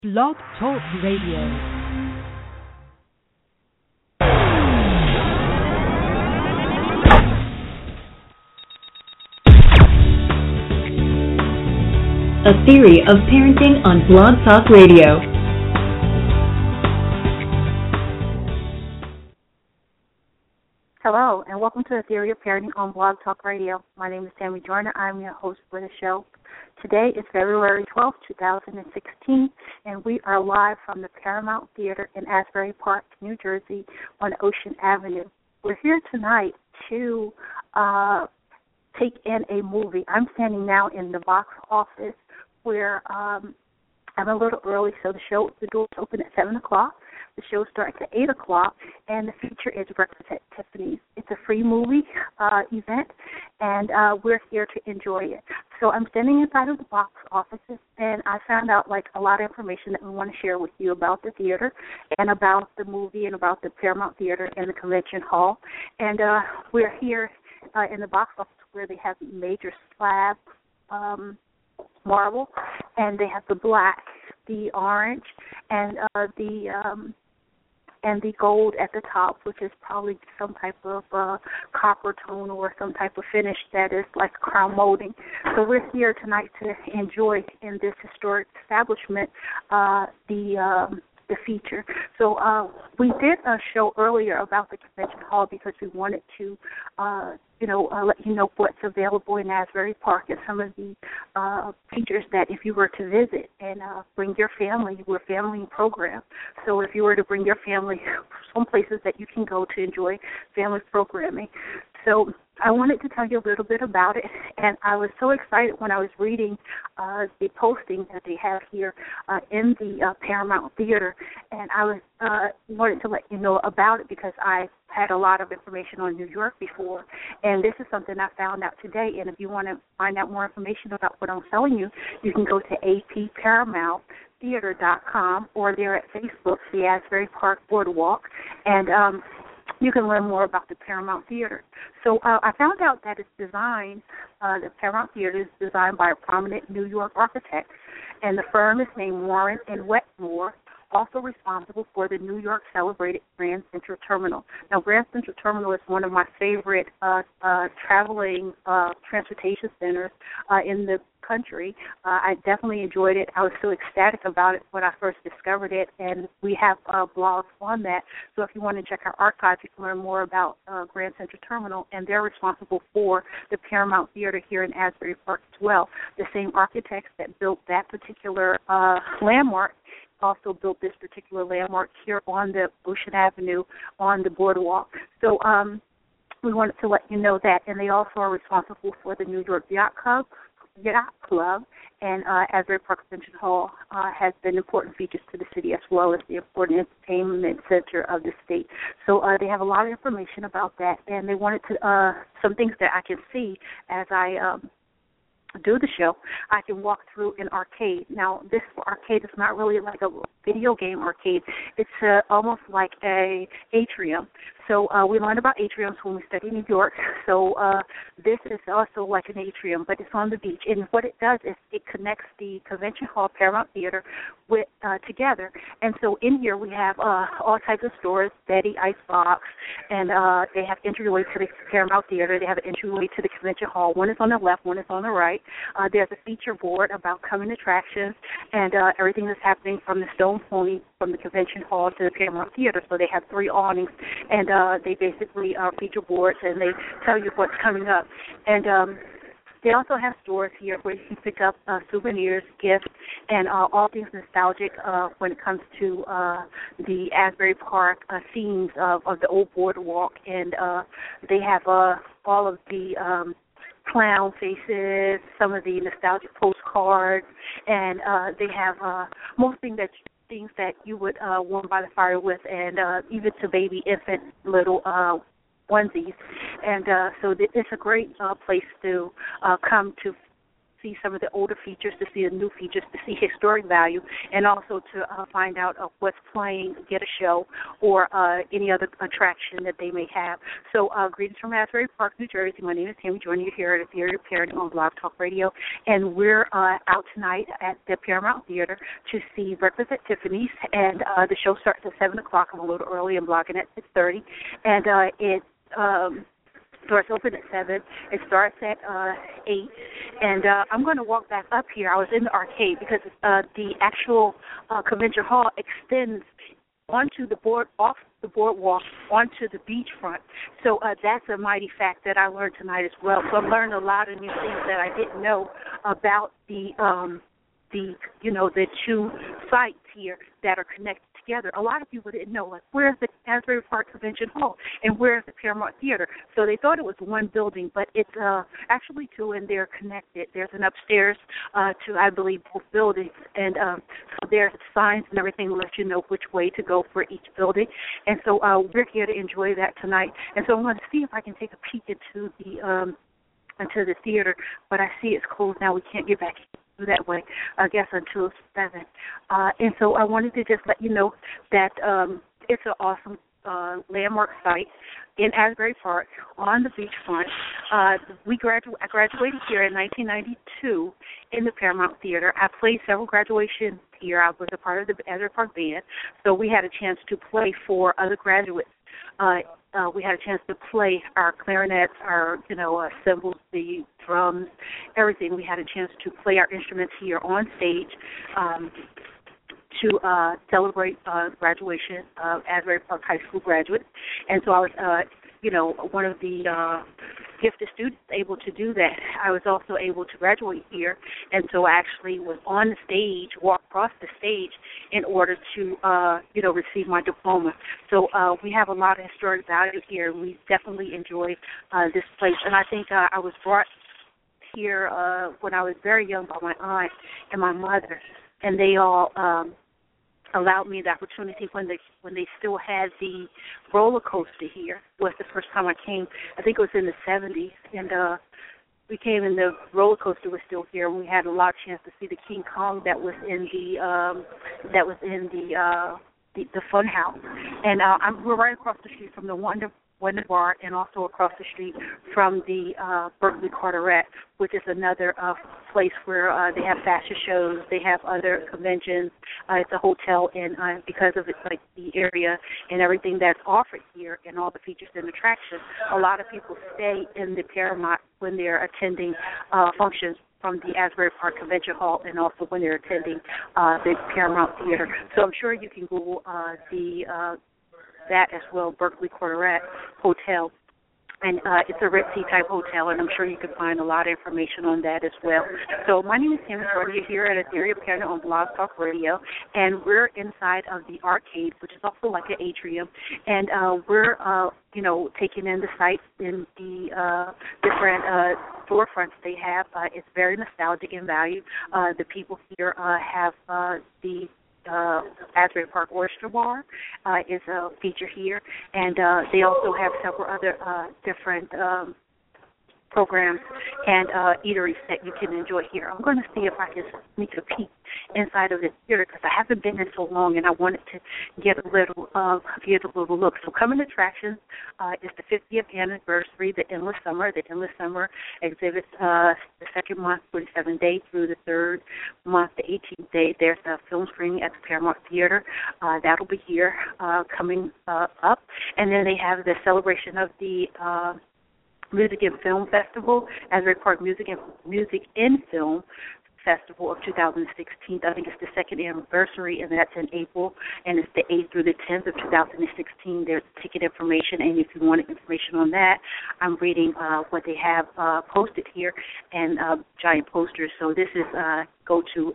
Blog Talk Radio. A Theory of Parenting on Blog Talk Radio. Hello, and welcome to A Theory of Parenting on Blog Talk Radio. My name is Tammy Jordan. I'm your host for the show. Today is February 12th, 2016, and we are live from the Paramount Theater in Asbury Park, New Jersey, on Ocean Avenue. We're here tonight to take in a movie. I'm standing now in the box office where I'm a little early, so the doors open at 7 o'clock. The show starts at 8 o'clock, and the feature is Breakfast at Tiffany's. It's a free movie event, and we're here to enjoy it. So I'm standing inside of the box offices, and I found out a lot of information that we want to share with you about the theater and about the movie and about the Paramount Theater and the Convention Hall. And we're here in the box office where they have the major slab marble, and they have the black, the orange, and the gold at the top, which is probably some type of copper tone or some type of finish that is like crown molding. So we're here tonight to enjoy in this historic establishment the feature. So we did a show earlier about the Convention Hall because we wanted to let you know what's available in Asbury Park and some of the features that if you were to visit and bring your family, we're a family program. So if you were to bring your family, some places that you can go to enjoy family programming. So I wanted to tell you a little bit about it, and I was so excited when I was reading the posting that they have here in the Paramount Theater, and I wanted to let you know about it because I had a lot of information on New York before, and this is something I found out today. And if you want to find out more information about what I'm telling you, you can go to apparamounttheater.com, or they're at Facebook, the Asbury Park Boardwalk, and you can learn more about the Paramount Theater. So I found out that it's designed, the Paramount Theater is designed by a prominent New York architect, and the firm is named Warren and Wetmore, also responsible for the New York celebrated Grand Central Terminal. Now, Grand Central Terminal is one of my favorite traveling transportation centers in the country. I definitely enjoyed it. I was so ecstatic about it when I first discovered it, and we have blogs on that. So if you want to check our archives, you can learn more about Grand Central Terminal, and they're responsible for the Paramount Theater here in Asbury Park as well. The same architects that built that particular landmark also built this particular landmark here on the Ocean Avenue on the boardwalk. So we wanted to let you know that. And they also are responsible for the New York Yacht Club, and Asbury Park Convention Hall has been important features to the city as well as the important entertainment center of the state. So they have a lot of information about that, and they wanted to some things that I can see as I do the show. I can walk through an arcade. Now, this arcade is not really like a video game arcade. It's almost like a atrium. So we learned about atriums when we studied New York. So this is also like an atrium, but it's on the beach. And what it does is it connects the Convention Hall Paramount Theater with together. And so in here we have all types of stores, Betty, Icebox, and they have entryway to the Paramount Theater. They have an entryway to the Convention Hall. One is on the left, one is on the right. There's a feature board about coming attractions and everything that's happening from the Stone Pony, from the Convention Hall to the Paramount Theater. So they have 3 awnings, and they basically are feature boards, and they tell you what's coming up. And they also have stores here where you can pick up souvenirs, gifts, and all things nostalgic when it comes to the Asbury Park scenes of the old boardwalk. And they have all of the clown faces, some of the nostalgic postcards, and they have most things that you would warm by the fire with, and even to baby infant little onesies. And so it's a great place to come to see some of the older features, to see the new features, to see historic value, and also to find out what's playing, get a show, or any other attraction that they may have. So greetings from Asbury Park, New Jersey. My name is Tammy, joining you here at the Theater of Parenting on Blog Talk Radio, and we're out tonight at the Paramount Theater to see Breakfast at Tiffany's, and the show starts at 7 o'clock. I'm a little early. I'm blogging at 6:30, and it doors open at 7. It starts at 8. And I'm going to walk back up here. I was in the arcade because the actual convention hall extends onto the off the boardwalk, onto the beachfront. So that's a mighty fact that I learned tonight as well. So I've learned a lot of new things that I didn't know about the two sites here that are connected together. A lot of people didn't know, like, where's the Asbury Park Convention Hall and where's the Paramount Theater? So they thought it was one building, but it's actually two, and they're connected. There's an upstairs to, I believe, both buildings, and so there's signs and everything to let you know which way to go for each building. And so we're here to enjoy that tonight. And so I'm going to see if I can take a peek into the theater, but I see it's closed now. We can't get back that way, I guess, until 7. And so I wanted to just let you know that it's an awesome landmark site in Asbury Park on the beachfront. I graduated here in 1992 in the Paramount Theater. I played several graduations here. I was a part of the Asbury Park Band, so we had a chance to play for other graduates. We had a chance to play our clarinets, our cymbals, the drums, everything. We had a chance to play our instruments here on stage to celebrate graduation of Asbury Park High School graduates. And so I was, one of the gifted students able to do that. I was also able to graduate here, and so I actually was on the stage, walked across the stage in order to, receive my diploma. So we have a lot of historic value here. We definitely enjoy this place, and I think I was brought here when I was very young by my aunt and my mother, and they all allowed me the opportunity when they still had the roller coaster here. Was the first time I came. I think it was in the 70s, and we came and the roller coaster was still here, and we had a lot of chance to see the King Kong that was in the fun house. And we're right across the street from the Wonder Bar, and also across the street from the Berkeley Carteret, which is another place where they have fashion shows, they have other conventions. It's a hotel, and because of the area and everything that's offered here and all the features and attractions, a lot of people stay in the Paramount when they're attending functions from the Asbury Park Convention Hall, and also when they're attending the Paramount Theater. So I'm sure you can Google that as well, Berkeley Carteret Hotel. And it's a Ritzy type hotel, and I'm sure you can find a lot of information on that as well. So my name is Tammy Shorty here at a Theory of Parenting on Blog Talk Radio, and we're inside of the arcade, which is also like an atrium, and we're taking in the sights in the different storefronts they have. It's very nostalgic in value. The people here have the Asbury Park Oyster Bar is a feature here, and they also have several other different programs and eateries that you can enjoy here. I'm going to see if I can sneak a peek inside of the theater because I haven't been in so long, and I wanted to get a little look. So coming attractions is the 50th anniversary, the Endless Summer. The Endless Summer exhibits the second month, 27th day, through the third month, the 18th day. There's a film screening at the Paramount Theater. That'll be here coming up. And then they have the celebration of the Music and Film Festival, Asbury Park Music in Film Festival of 2016. I think it's the second anniversary, and that's in April, and it's the 8th through the 10th of 2016. There's ticket information, and if you want information on that, I'm reading what they have posted here, and giant posters. So this is go to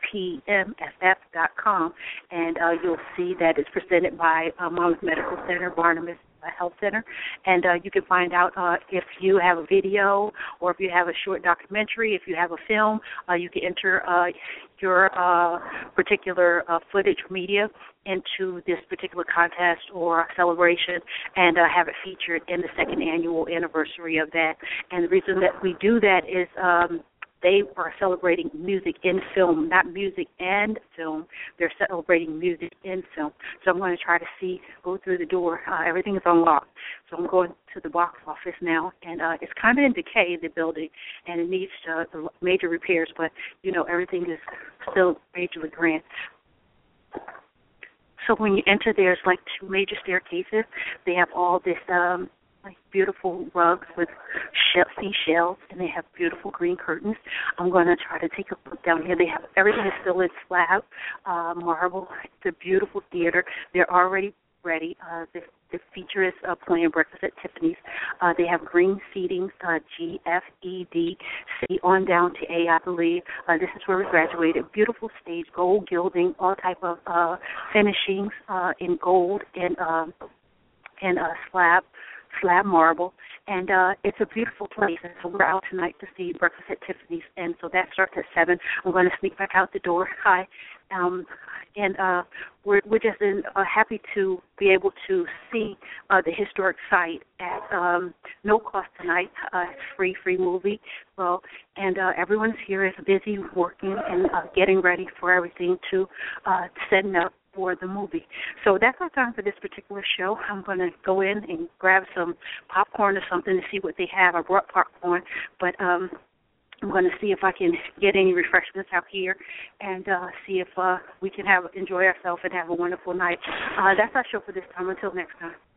apmff.com, and you'll see that it's presented by Monmouth Medical Center, Barnabas Health Center, and you can find out if you have a video or if you have a short documentary, if you have a film, you can enter your particular footage media into this particular contest or celebration and have it featured in the second annual anniversary of that. And the reason that we do that is they are celebrating music in film, not music and film. They're celebrating music in film. So I'm going to try to go through the door. Everything is unlocked. So I'm going to the box office now, and it's kind of in decay, the building, and it needs major repairs, but, everything is still majorly grand. So when you enter, there's like 2 major staircases. They have all this like beautiful rugs with seashells, and they have beautiful green curtains. I'm going to try to take a look down here. They have everything is still in slab marble. It's a beautiful theater. They're already ready. The feature is playing Breakfast at Tiffany's. They have green seating, G, F, E, D, C, on down to A, I believe. This is where we graduated. Beautiful stage, gold gilding, all type of finishings in gold and slab marble, and it's a beautiful place. And so we're out tonight to see Breakfast at Tiffany's, and so that starts at 7. I'm going to sneak back out the door. Hi, and we're just happy to be able to see the historic site at no cost tonight. It's free movie. Well, and everyone's here is busy working and getting ready for everything to setting up for the movie. So that's our time for this particular show. I'm going to go in and grab some popcorn or something to see what they have. I brought popcorn, but I'm going to see if I can get any refreshments out here and see if we can enjoy ourselves and have a wonderful night. That's our show for this time. Until next time.